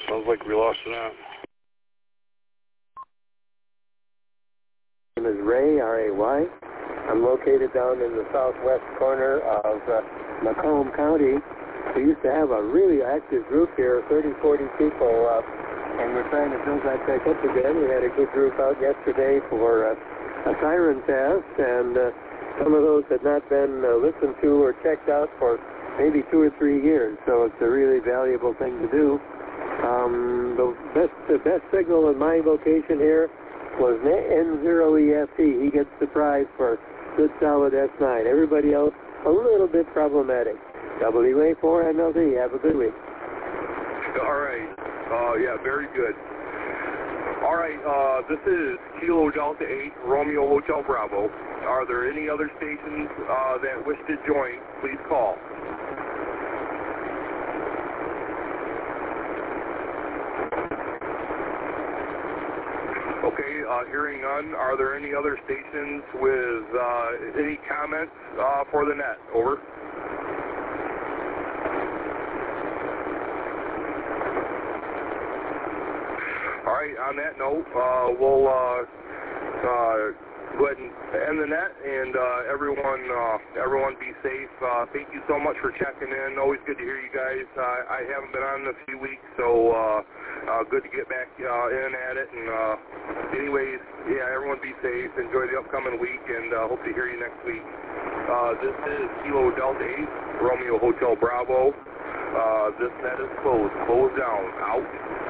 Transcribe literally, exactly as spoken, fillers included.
sounds like we lost it out. My name is Ray, R A Y. I'm located down in the southwest corner of uh, Macomb County. We used to have a really active group here, thirty, forty people, uh, and we're trying to build that back up again. We had a good group out yesterday for uh, a siren test, and uh, some of those had not been uh, listened to or checked out for maybe two or three years, so it's a really valuable thing to do. Um, the best the best signal in my location here was N zero E F T. He gets the prize for good solid S nine. Everybody else a little bit problematic. W A four M L D. Have a good week. All right. Uh, yeah, very good. All right. Uh, this is Kilo Delta eight, Romeo Hotel Bravo. Are there any other stations uh, that wish to join? Please call. Okay, uh, hearing none. Are there any other stations with uh, any comments uh, for the net? Over. All right, on that note, uh, we'll uh, uh, go ahead and end the net, and uh, everyone uh, everyone be safe. Uh, thank you so much for checking in. Always good to hear you guys. Uh, I haven't been on in a few weeks, so uh, uh, good to get back uh, in at it. And uh, anyways, yeah, everyone be safe. Enjoy the upcoming week, and uh, hope to hear you next week. Uh, this is Kilo Delta eight, Romeo Hotel Bravo. Uh, this net is closed. Closed down. Out.